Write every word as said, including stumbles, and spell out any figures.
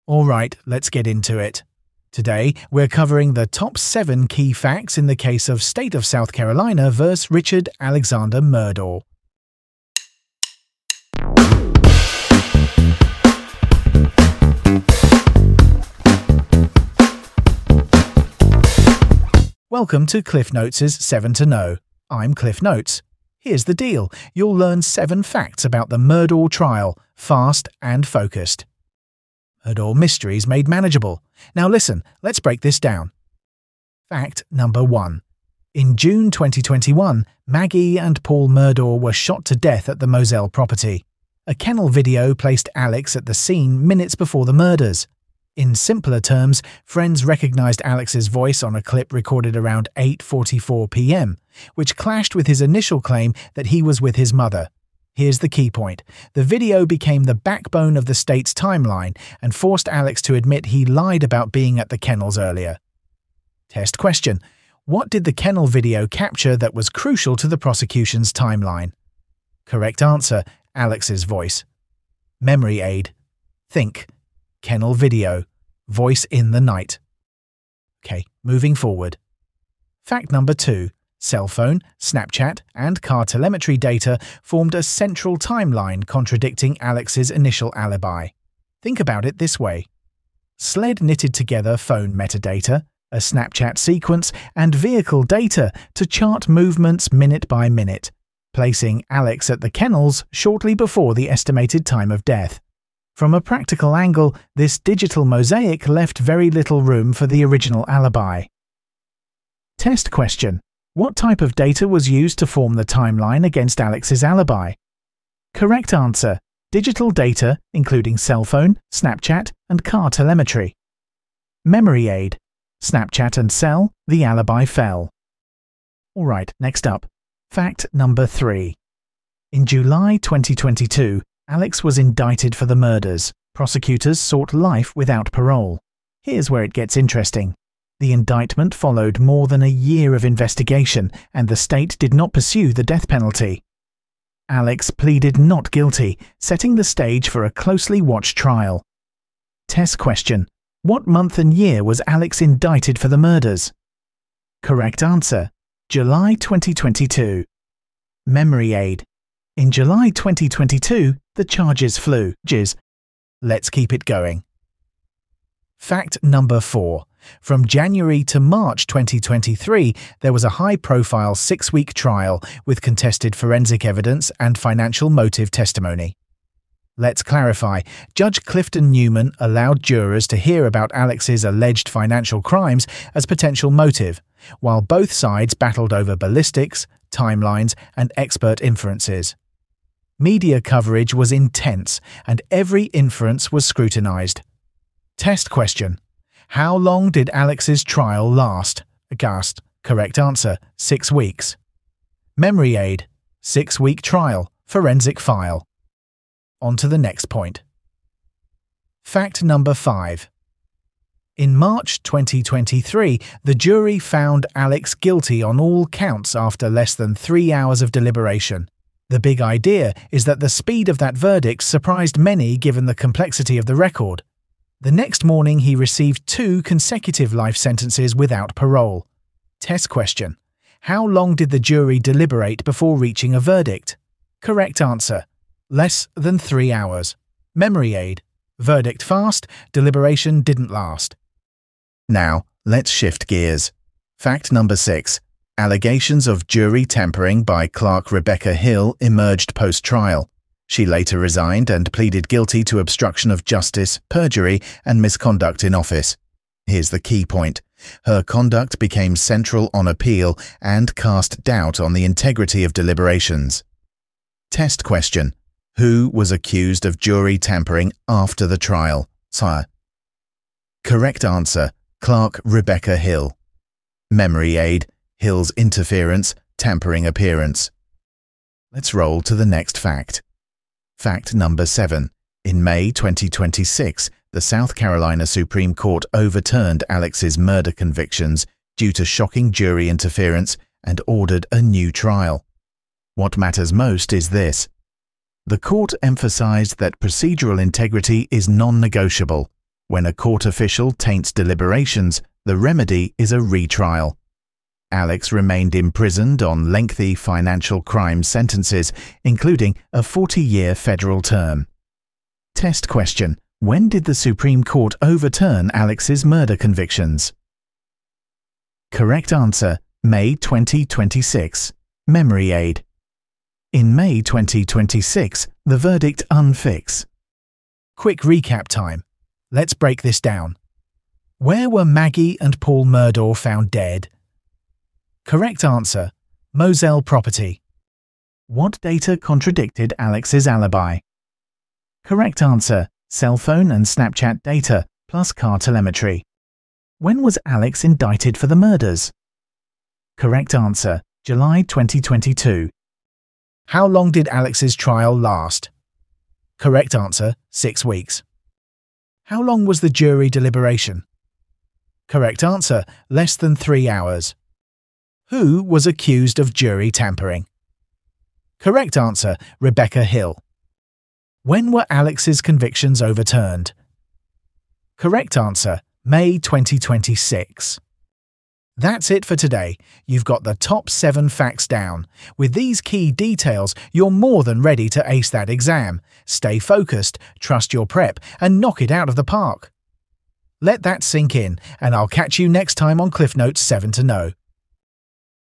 Alright, let's get into it. Today, we're covering the top seven key facts in the case of State of South Carolina versus Richard Alexander Murdaugh. Welcome to Cliff Notes' seven to know. I'm Cliff Notes. Here's the deal. You'll learn seven facts about the Murdaugh trial, fast and focused. Murdaugh mysteries made manageable. Now listen, let's break this down. Fact number one. In June twenty twenty-one, Maggie and Paul Murdaugh were shot to death at the Moselle property. A kennel video placed Alex at the scene minutes before the murders. In simpler terms, friends recognized Alex's voice on a clip recorded around eight forty-four p m, which clashed with his initial claim that he was with his mother. Here's the key point. The video became the backbone of the state's timeline and forced Alex to admit he lied about being at the kennels earlier. Test question. What did the kennel video capture that was crucial to the prosecution's timeline? Correct answer, Alex's voice. Memory aid. Think. Kennel video. Voice in the night. Okay, moving forward. Fact number two. Cell phone, Snapchat, and car telemetry data formed a central timeline contradicting Alex's initial alibi. Think about it this way. SLED knitted together phone metadata, a Snapchat sequence, and vehicle data to chart movements minute by minute, placing Alex at the kennels shortly before the estimated time of death. From a practical angle, this digital mosaic left very little room for the original alibi. Test question. What type of data was used to form the timeline against Alex's alibi? Correct answer. Digital data, including cell phone, Snapchat, and car telemetry. Memory aid. Snapchat and cell, the alibi fell. Alright, next up. Fact number three. In July twenty twenty-two, Alex was indicted for the murders. Prosecutors sought life without parole. Here's where it gets interesting. The indictment followed more than a year of investigation, and the state did not pursue the death penalty. Alex pleaded not guilty, setting the stage for a closely watched trial. Test question. What month and year was Alex indicted for the murders? Correct answer. July twenty twenty-two. Memory aid. In July twenty twenty-two, the charges flew. Jizz. Let's keep it going. Fact number four. From January to March twenty twenty-three, there was a high-profile six-week trial with contested forensic evidence and financial motive testimony. Let's clarify. Judge Clifton Newman allowed jurors to hear about Alex's alleged financial crimes as potential motive, while both sides battled over ballistics, timelines, and expert inferences. Media coverage was intense, and every inference was scrutinized. Test question. How long did Alex's trial last? Aghast. Correct answer. Six weeks. Memory aid. Six-week trial. Forensic file. On to the next point. Fact number five. In March twenty twenty-three, the jury found Alex guilty on all counts after less than three hours of deliberation. The big idea is that the speed of that verdict surprised many given the complexity of the record. The next morning he received two consecutive life sentences without parole. Test question. How long did the jury deliberate before reaching a verdict? Correct answer. Less than three hours. Memory aid. Verdict fast, deliberation didn't last. Now, let's shift gears. Fact number six. Allegations of jury tampering by Clerk Rebecca Hill emerged post-trial. She later resigned and pleaded guilty to obstruction of justice, perjury, and misconduct in office. Here's the key point. Her conduct became central on appeal and cast doubt on the integrity of deliberations. Test question. Who was accused of jury tampering after the trial? Sire. Correct answer. Clerk Rebecca Hill. Memory aid. Hill's interference, tampering appearance. Let's roll to the next fact. Fact number seven. In May twenty twenty-six, the South Carolina Supreme Court overturned Alex's murder convictions due to shocking jury interference and ordered a new trial. What matters most is this. The court emphasized that procedural integrity is non-negotiable. When a court official taints deliberations, the remedy is a retrial. Alex remained imprisoned on lengthy financial crime sentences, including a forty-year federal term. Test question: when did the Supreme Court overturn Alex's murder convictions? Correct answer: May twenty twenty-six. Memory aid. In May twenty twenty-six, the verdict unfix. Quick recap time. Let's break this down. Where were Maggie and Paul Murdaugh found dead? Correct answer: Moselle property. What data contradicted Alex's alibi? Correct answer: cell phone and Snapchat data plus car telemetry. When was Alex indicted for the murders? Correct answer: July twenty twenty-two. How long did Alex's trial last? Correct answer: six weeks. How long was the jury deliberation? Correct answer: less than three hours. Who was accused of jury tampering? Correct answer: Rebecca Hill. When were Alex's convictions overturned? Correct answer: May twenty twenty-six. That's it for today. You've got the top seven facts down. With these key details, you're more than ready to ace that exam. Stay focused, trust your prep, and knock it out of the park. Let that sink in, and I'll catch you next time on Cliff Notes seven to know.